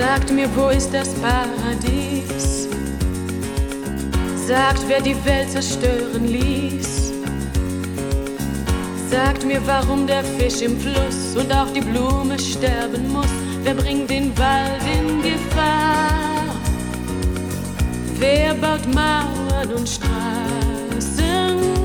Sagt mir, wo ist das Paradies? Sagt, wer die Welt zerstören ließ. Sagt mir, warum der Fisch im Fluss und auch die Blume sterben muss. Wer bringt den Wald in Gefahr? Wer baut Mauern und Straßen?